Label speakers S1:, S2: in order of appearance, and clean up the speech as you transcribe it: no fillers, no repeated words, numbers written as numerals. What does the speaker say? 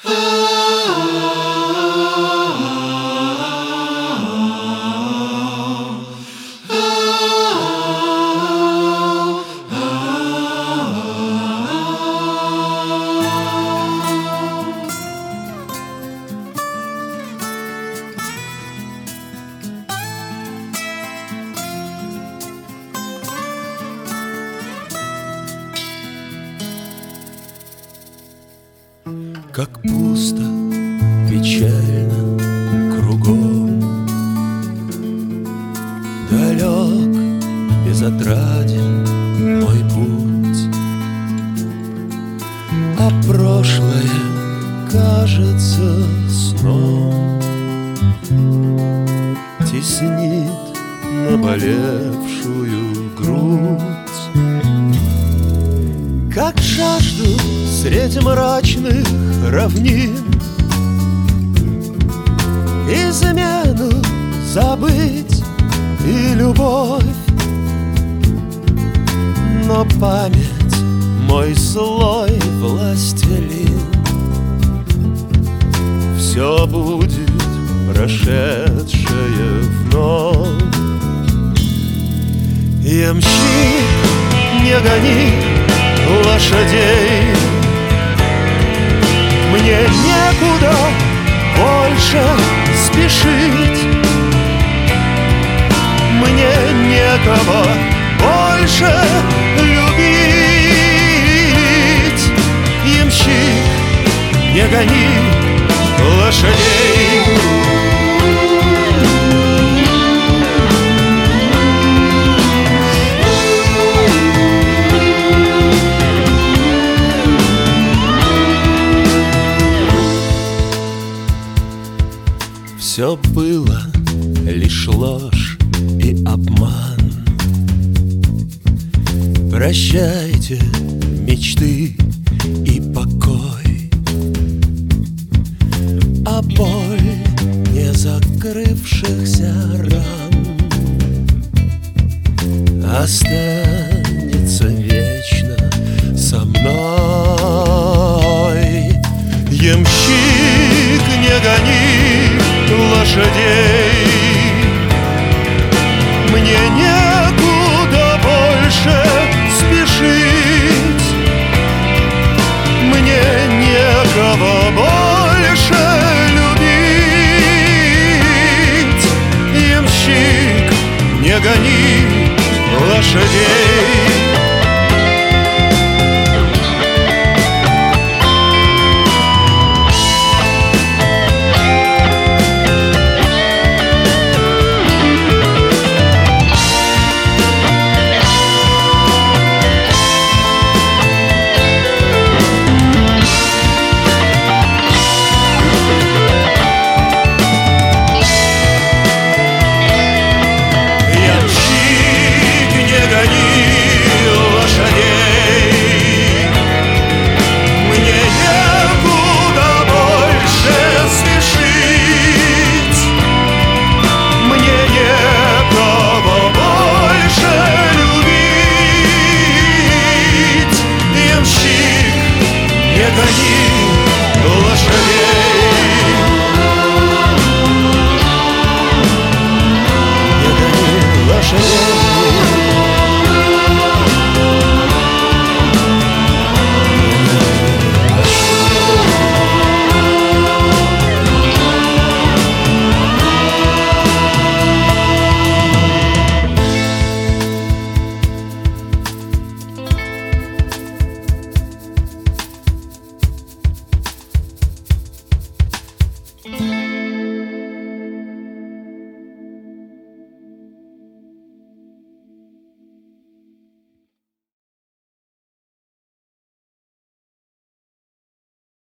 S1: Как пусто, печально кругом, далек, безотраден мой путь, а прошлое кажется сном, теснит наболевшую грудь. Как жажду среди мрачных равнин измену забыть и любовь, но память мой злой властелин. Все будет прошедшее вновь. Ямщик, не гони лошадей, мне некуда больше спешить, мне некого больше любить. Ямщик, не гони лошадей. Все было лишь ложь и обман. Прощайте мечты и покой, а боль не закрывшихся ран останется вечно со мной. Ямщик, не гони лошадей, мне некуда больше спешить, мне некого больше любить. Ямщик, не гони лошадей.